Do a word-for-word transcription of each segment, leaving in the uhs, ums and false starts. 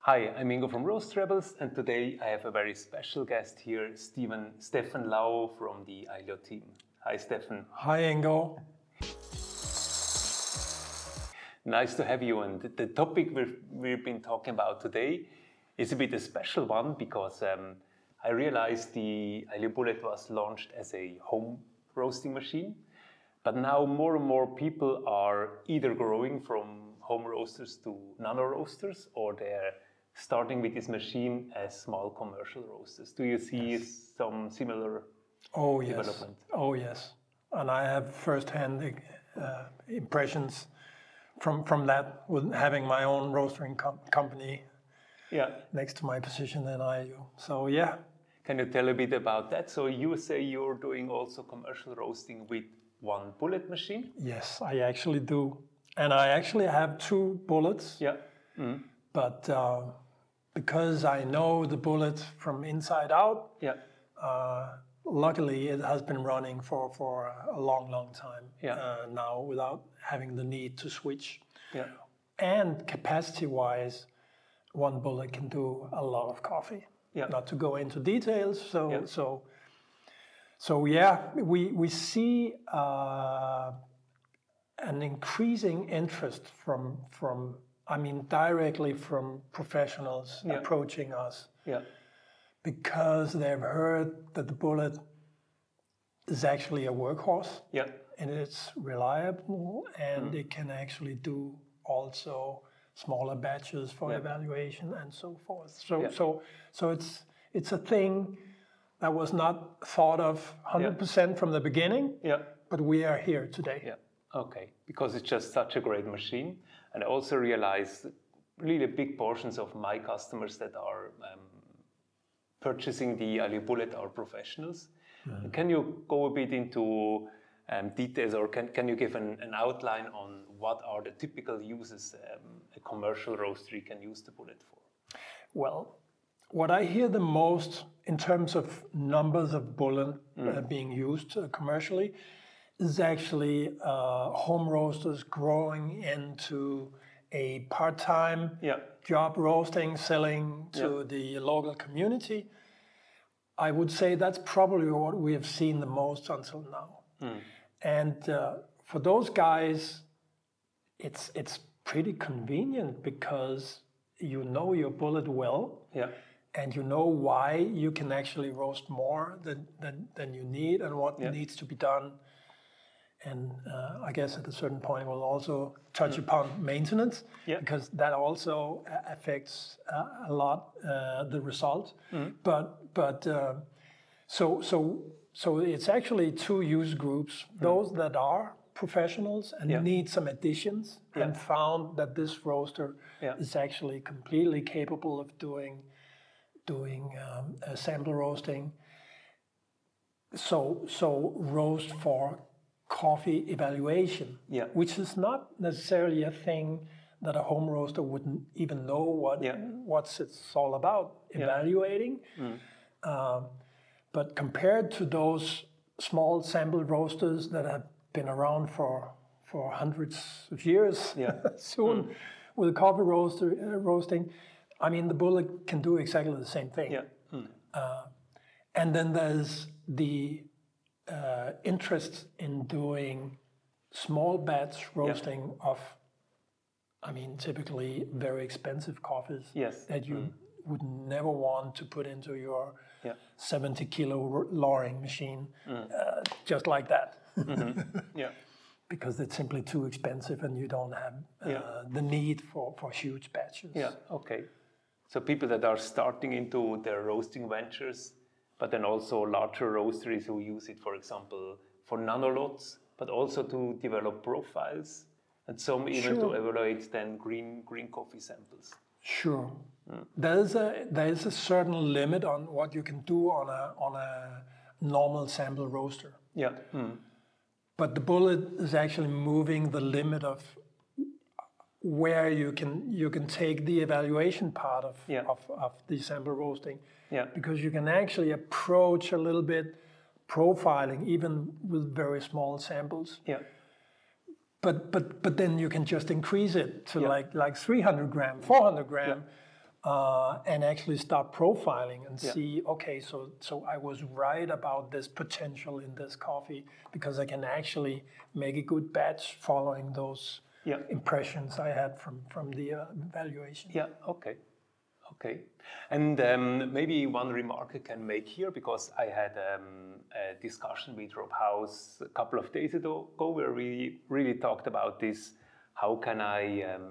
Hi, I'm Ingo from Roast Rebels, and today I have a very special guest here, Stephen, Stefan Lau from the Ailio team. Hi, Stefan. Hi, Ingo. Nice to have you. And the topic we've, we've been talking about today is a bit a special one because um, I realized the Ailio Bullet was launched as a home roasting machine, but now more and more people are either growing from home roasters to nano roasters, or they're starting with this machine as small commercial roasters. Do you see yes. some similar oh, development? Yes. Oh, yes. And I have first-hand uh, impressions from from that with having my own roastering com- company yeah. next to my position in Ailio. So, yeah. Can you tell a bit about that? So you say you're doing also commercial roasting with one bullet machine? Yes, I actually do. And I actually have two bullets. Yeah. Mm. But uh, because I know the bullet from inside out, yeah. uh, luckily it has been running for, for a long, long time yeah. uh, now without having the need to switch. Yeah. And capacity-wise, one bullet can do a lot of coffee. Yeah. Not to go into details, so yeah. so so yeah, we we see uh, an increasing interest from from. I mean, directly from professionals yeah. approaching us yeah. because they've heard that the bullet is actually a workhorse yeah. and it's reliable and mm. it can actually do also smaller batches for yeah. evaluation and so forth. So, yeah. so, so it's it's a thing that was not thought of one hundred percent yeah. from the beginning, yeah. but we are here today. Yeah. Okay, because it's just such a great machine. And I also realize really big portions of my customers that are um, purchasing the Ailio Bullet are professionals. Mm-hmm. Can you go a bit into um, details, or can, can you give an, an outline on what are the typical uses um, a commercial roastery can use the Bullet for? Well, what I hear the most in terms of numbers of bullet mm. uh, being used uh, commercially is actually uh, home roasters growing into a part-time yeah. job roasting, selling to yeah. the local community. I would say that's probably what we have seen the most until now. Mm. And uh, for those guys, it's it's pretty convenient because you know your bullet well. Yeah. And you know why you can actually roast more than, than, than you need and what yeah. needs to be done. And uh, I guess at a certain point we'll also touch mm. upon maintenance yeah. because that also affects uh, a lot uh, the result. Mm. But but uh, so so so it's actually two use groups: mm. those that are professionals and yeah. need some additions, yeah. and found that this roaster yeah. is actually completely capable of doing doing um, uh, sample roasting. So so roast for coffee evaluation, yeah. which is not necessarily a thing that a home roaster wouldn't even know what yeah. what's it's all about evaluating. Yeah. Mm. Um, but compared to those small sample roasters that have been around for for hundreds of years, yeah. soon mm. with coffee roaster uh, roasting, I mean the Bullet can do exactly the same thing. Yeah. Mm. Uh, and then there's the Uh, interest in doing small batch roasting yeah. of, I mean, typically very expensive coffees yes. that you mm. would never want to put into your yeah. seventy kilo lowering machine, mm. uh, just like that. mm-hmm. Yeah. Because it's simply too expensive and you don't have uh, yeah. the need for, for huge batches. Yeah, okay. So people that are starting into their roasting ventures, but then also larger roasteries who use it, for example, for nanolots, but also to develop profiles, and some even sure. to evaluate then green green coffee samples. Sure. Mm. There is a there is a certain limit on what you can do on a on a normal sample roaster. Yeah. Mm. But the Bullet is actually moving the limit of where you can you can take the evaluation part of yeah. of, of the sample roasting. Yeah. Because you can actually approach a little bit profiling even with very small samples. Yeah. But but but then you can just increase it to yeah. like like three hundred gram, four hundred gram, yeah. uh, and actually start profiling and Yeah. see, okay, so so I was right about this potential in this coffee because I can actually make a good batch following those Yeah. impressions I had from from the uh, evaluation. Yeah, okay. Okay. And um, maybe one remark I can make here, because I had um, a discussion with Rob House a couple of days ago where we really talked about this. How can I um,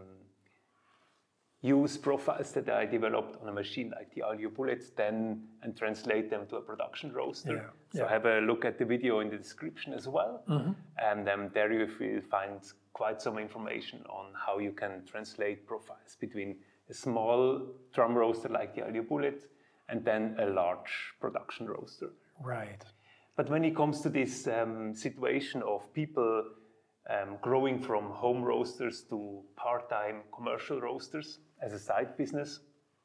use profiles that I developed on a machine like the Alio Bullets then and translate them to a production roaster? Yeah, So yeah. have a look at the video in the description as well. Mm-hmm. And um, there you will find quite some information on how you can translate profiles between a small drum roaster like the Alio Bullet and then a large production roaster. Right. But when it comes to this um, situation of people um, growing from home roasters to part-time commercial roasters as a side business,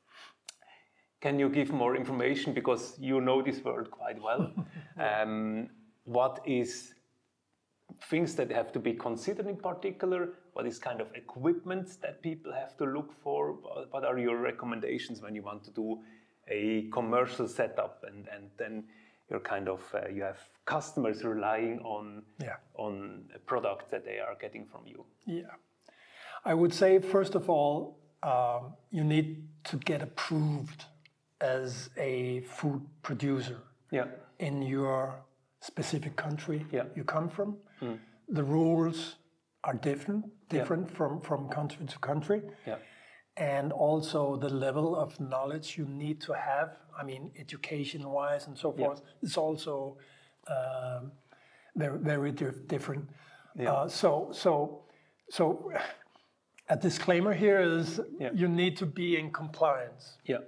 can you give more information, because you know this world quite well? um, what is things that have to be considered in particular? What is kind of equipment that people have to look for? What are your recommendations when you want to do a commercial setup, and, and then you're kind of uh, you have customers relying on Yeah. on a product that they are getting from you? Yeah. I would say, first of all, um, you need to get approved as a food producer Yeah. in your specific country Yeah. you come from. The rules are different, different from, from country to country. Yeah. And also the level of knowledge you need to have, I mean, education-wise and so forth, is also um, very, very dif- different. Yeah. Uh, so, so, so a disclaimer here is Yeah. you need to be in compliance. Yeah.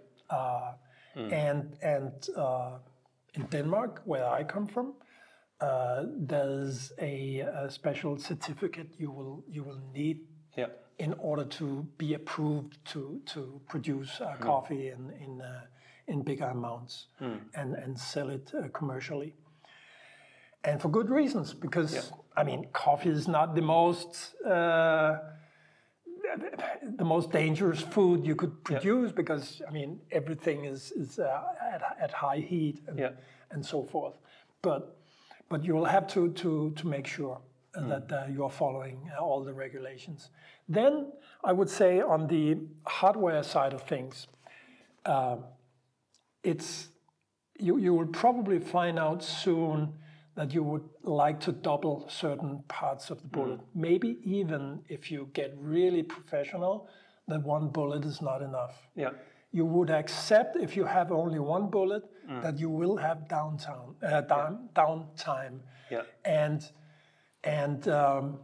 And and uh, in Denmark, where I come from, uh, there's a, a special certificate you will you will need Yeah. in order to be approved to to produce uh, coffee in in uh, in bigger amounts and and sell it uh, commercially. And for good reasons, because I mean, coffee is not the most uh, the most dangerous food you could produce, because I mean everything is is uh, at at high heat and, Yeah. and so forth. But but you will have to to to make sure that uh, you are following all the regulations. Then I would say on the hardware side of things, uh, it's you you will probably find out soon that you would like to double certain parts of the bullet. Maybe even if you get really professional, that one bullet is not enough. Yeah. You would accept, if you have only one bullet, that you will have downtown, uh, down, downtime. Yeah. And and um,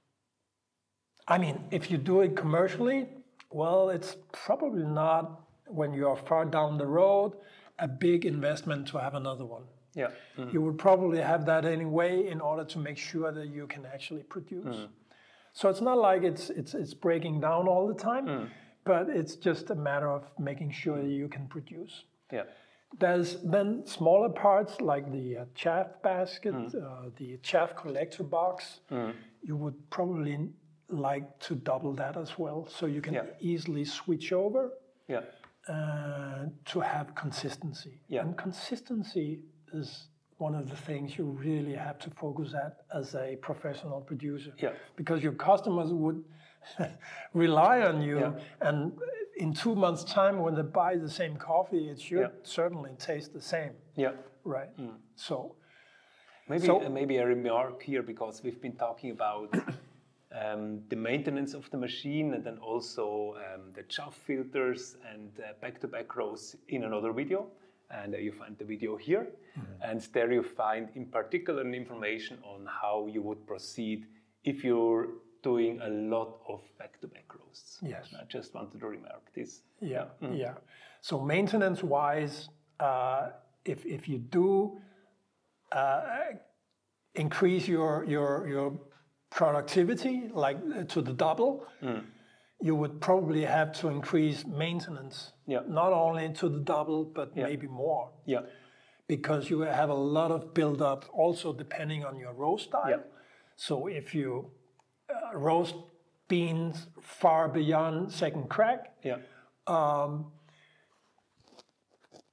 I mean, if you do it commercially, well, it's probably not, when you're far down the road, a big investment to have another one. Yeah. Mm. You would probably have that anyway in order to make sure that you can actually produce. So it's not like it's it's it's breaking down all the time, but it's just a matter of making sure that you can produce. Yeah. There's then smaller parts like the uh, chaff basket, uh, the chaff collector box. You would probably like to double that as well, so you can Yeah. easily switch over Yeah. uh, to have consistency. Yeah. And consistency is one of the things you really have to focus at as a professional producer. Yeah. Because your customers would rely on you, Yeah. and in two months' time, when they buy the same coffee, it should Yeah. certainly taste the same, Yeah. right? So, Maybe So- uh, maybe a remark here, because we've been talking about um, the maintenance of the machine, and then also um, the chaff filters and uh, back-to-back rows in another video. And uh, you find the video here, and there you find in particular information on how you would proceed if you're doing a lot of back-to-back roasts. Yes. I just wanted to remark this. yeah, yeah. So maintenance-wise, uh, if if you do uh, increase your your your productivity like uh, to the double, you would probably have to increase maintenance. Yeah. Not only to the double, but Yeah. maybe more, Yeah. because you have a lot of build-up, also depending on your roast style. Yeah. So if you uh, roast beans far beyond second crack, Yeah. um,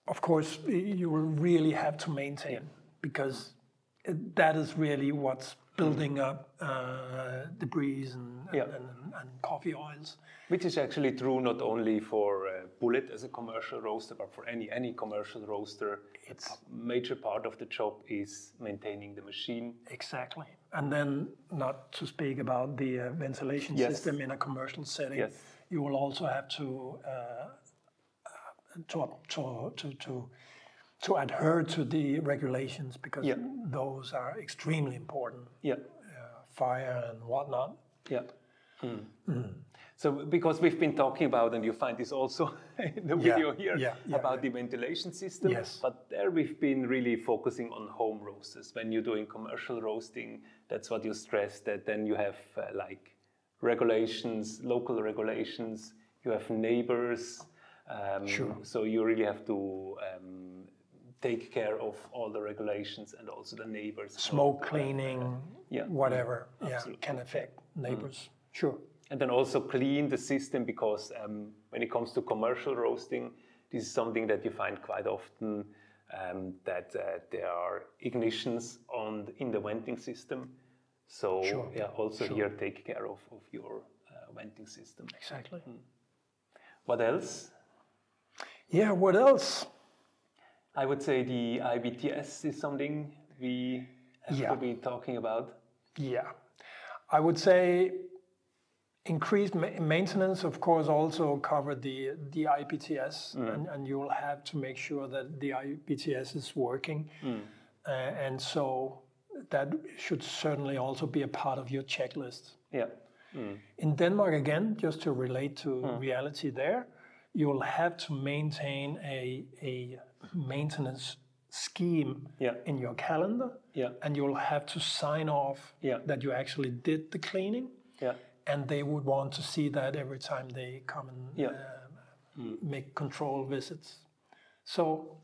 of course, you will really have to maintain Yeah. because it, that is really what's building up uh, debris and, Yeah. and, and, and coffee oils. Which is actually true not only for uh, Bullet as a commercial roaster, but for any any commercial roaster. It's A major part of the job is maintaining the machine. exactly. And then not to speak about the uh, ventilation Yes. system in a commercial setting. Yes. You will also have to uh, to, to, to, to, to adhere to the regulations because Yeah. those are extremely important. Yeah. Uh, fire and whatnot. Yeah. Mm. So because we've been talking about, and you find this also in the Yeah, video here, yeah, yeah, about yeah. the ventilation system. Yes. But there we've been really focusing on home roasters. When you're doing commercial roasting, that's what you stress, that then you have uh, like regulations, local regulations, you have neighbors. Um, Sure. So you really have to um, take care of all the regulations and also the neighbors. Smoke cleaning, Yeah. whatever, yeah, Absolutely. can affect neighbors. Sure. And then also clean the system because um, when it comes to commercial roasting, this is something that you find quite often um, that uh, there are ignitions on in the venting system. So Sure, yeah, also sure. here take care of, of your uh, venting system. Exactly. What else? Yeah, what else? I would say the I B T S is something we have Yeah. to be talking about. Yeah. I would say increased ma- maintenance, of course, also cover the, the I B T S, and, and you'll have to make sure that the I B T S is working. Uh, and so that should certainly also be a part of your checklist. Yeah. In Denmark, again, just to relate to reality there, you'll have to maintain a, a maintenance scheme Yeah. in your calendar, Yeah. and you'll have to sign off Yeah. that you actually did the cleaning, Yeah. and they would want to see that every time they come and Yeah. um, make control visits. So,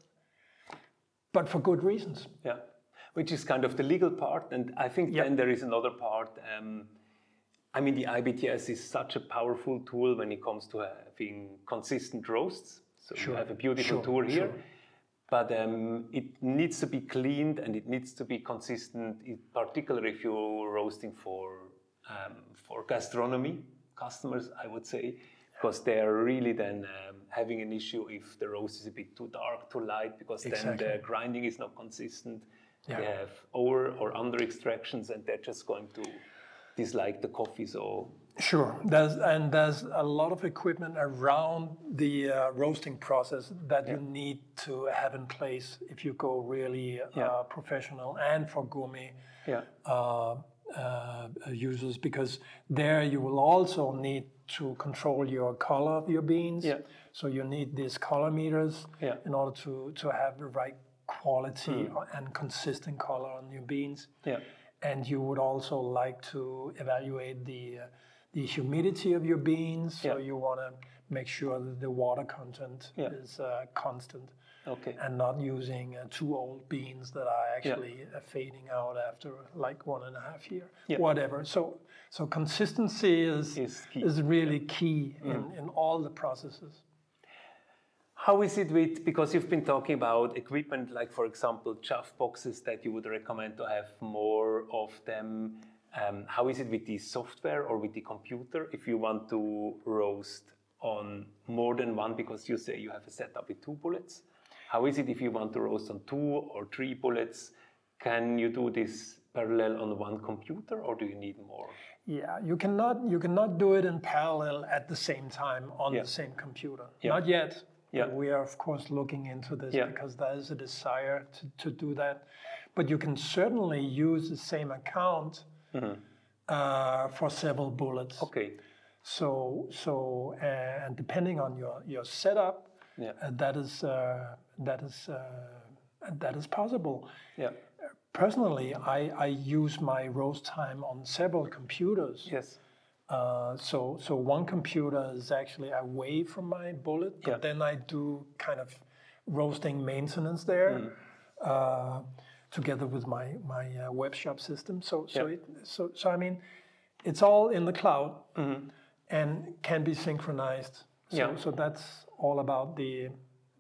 but for good reasons. Yeah, which is kind of the legal part, and I think Yep. then there is another part. Um, I mean, the I B T S is such a powerful tool when it comes to having consistent roasts. So Sure, you have a beautiful sure, tool here, sure. but um, it needs to be cleaned and it needs to be consistent, in particular if you're roasting for um, for gastronomy customers, I would say, because they are really then um, having an issue if the roast is a bit too dark, too light, because Exactly. then the grinding is not consistent. Yeah. They have over or under extractions, and they're just going to dislike the coffee. So Sure, there's and there's a lot of equipment around the uh, roasting process that you need to have in place if you go really uh, Yeah. professional and for gourmet yeah, uh, uh, users, because there you will also need to control your color of your beans. Yeah. So you need these color meters Yeah. in order to, to have the right quality and consistent color on your beans. yeah, And you would also like to evaluate the uh, the humidity of your beans. So Yeah. you want to make sure that the water content Yeah. is uh, constant, okay, and not using uh, too old beans that are actually uh, fading out after like one and a half year, Yeah. whatever. So so consistency is Is key. is really key in, in all the processes. How is it with, because you've been talking about equipment like, for example, chuff boxes that you would recommend to have more of them. Um, how is it with the software or with the computer if you want to roast on more than one, because you say you have a setup with two bullets? How is it if you want to roast on two or three bullets? Can you do this parallel on one computer, or do you need more? Yeah, you cannot you cannot do it in parallel at the same time on Yeah. the same computer. Yeah. Not yet. Yeah. But we are of course looking into this Yeah. because there is a desire to, to do that. But you can certainly use the same account uh, for several bullets. Okay, So so uh, and depending on your your setup, yeah, uh, that is uh, that is uh, that is possible. yeah, Personally, I, I use my roast time on several computers. yes, Uh, so, so one computer is actually away from my bullet, but Yeah. then I do kind of roasting maintenance there, uh, together with my my uh, web shop system. So, so Yeah. it, so, so I mean, it's all in the cloud and can be synchronized. So, Yeah. so that's all about the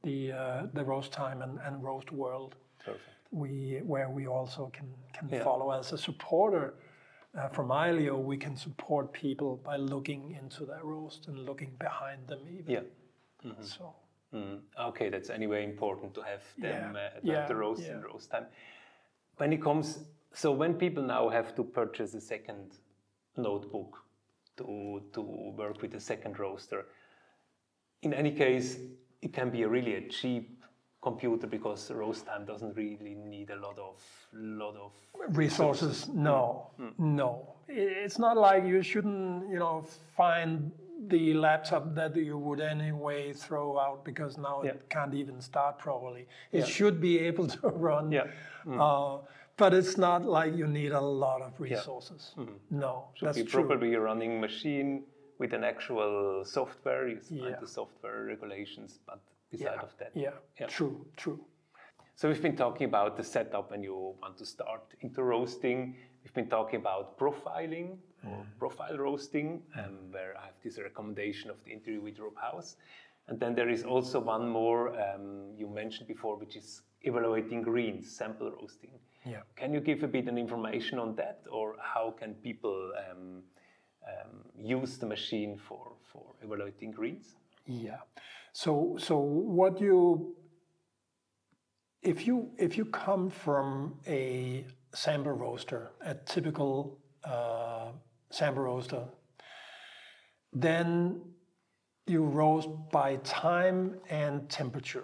the uh, the roast time and, and roast world. Perfect. We where we also can can Yeah. follow as a supporter. Uh, from ILEO, we can support people by looking into their roast and looking behind them even. Yeah. So Mm. Okay, that's anyway important to have them Yeah. uh, to Yeah, have the roast yeah. and roast time. When it comes, so when people now have to purchase a second notebook to to work with a second roaster, in any case, it can be a really a cheap computer because the roast time doesn't really need a lot of lot of resources, no, no. I- It's not like you shouldn't, you know, find the laptop that you would anyway throw out because now Yeah. it can't even start properly. It Yeah. should be able to run. Yeah. Uh, but it's not like you need a lot of resources. No, that's Should be true. probably a running machine with an actual software. You find Yeah. the software regulations, but beside Yeah. of that, Yeah. Yeah. True, true. So we've been talking about the setup when you want to start into roasting. We've been talking about profiling or profile roasting, um, where I have this recommendation of the interview with Rob House. And then there is also one more um, you mentioned before, which is evaluating greens, sample roasting. Yeah. Can you give a bit of information on that, or how can people um, um, use the machine for, for evaluating greens? Yeah. So so what you if you if you come from a sample roaster, a typical uh, sample roaster, then you roast by time and temperature.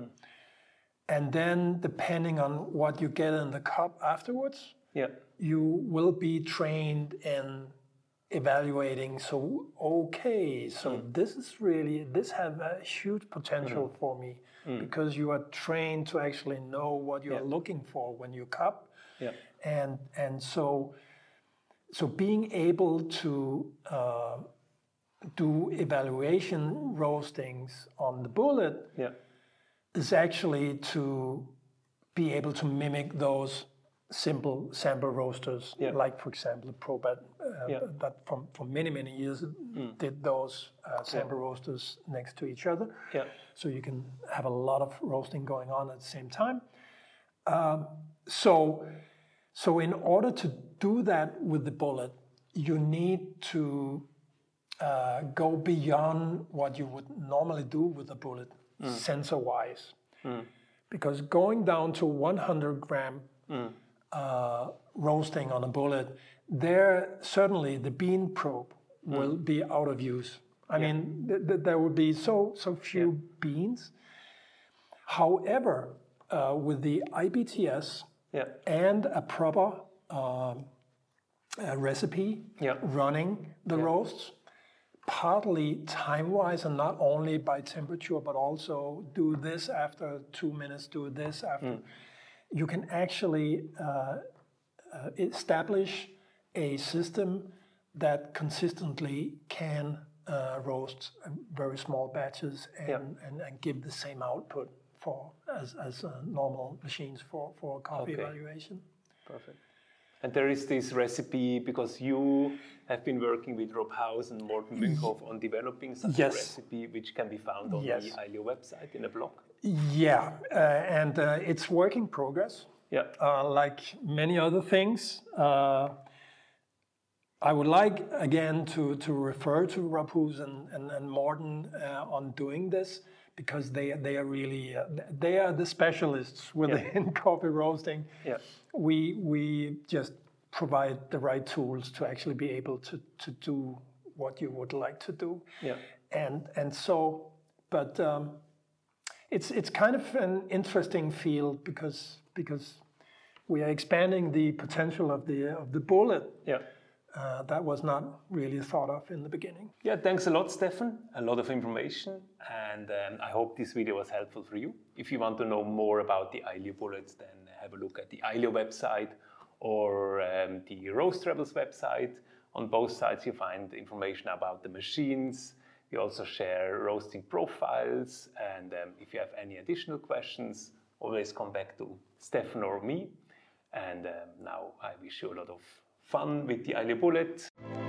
And then depending on what you get in the cup afterwards, Yeah. you will be trained in evaluating. So, okay, so this is really, this have a huge potential for me because you are trained to actually know what you're Yeah. looking for when you cup. Yeah. And, and so, so being able to uh, do evaluation roastings on the bullet Yeah. is actually to be able to mimic those simple sample roasters, Yeah. like for example, Probat, uh, Yeah. that from for many many years did those uh, sample roasters next to each other. Yeah. So you can have a lot of roasting going on at the same time. Um, so, so in order to do that with the bullet, you need to uh, go beyond what you would normally do with a bullet, sensor-wise. Because going down to one hundred gram uh, roasting on a bullet, there certainly the bean probe will be out of use. I mean, th- th- there will be so so few beans. However, uh, with the I B T S Yeah. and a proper um, uh, recipe Yeah. running the roasts, partly time-wise and not only by temperature, but also do this after two minutes, do this after. You can actually uh, uh, establish a system that consistently can uh, roast very small batches and, Yeah. and, and give the same output for as, as uh, normal machines for, for coffee Okay. evaluation. Perfect. And there is this recipe because you have been working with Rob House and Morten Münkhoff on developing such Yes. a recipe, which can be found on Yes. the ILEO website in a blog. Yeah, uh, and uh, it's work in progress. Yeah. Uh, like many other things, uh, I would like again to, to refer to Rapuz and, and, and Morten uh, on doing this because they they are really uh, they are the specialists within coffee roasting. Yeah. We we just provide the right tools to actually be able to, to do what you would like to do. Yeah. And and so, but um, it's it's kind of an interesting field because because we are expanding the potential of the of the bullet. Yeah. Uh, that was not really thought of in the beginning. Yeah, thanks a lot, Stefan. A lot of information, and um, I hope this video was helpful for you. If you want to know more about the ILEO bullets, then have a look at the ILEO website or um, the Roast Rebels website. On both sides, you find information about the machines. We also share roasting profiles, and um, if you have any additional questions, always come back to Stefan or me. And um, now I wish you a lot of fun with the ILEO bullet.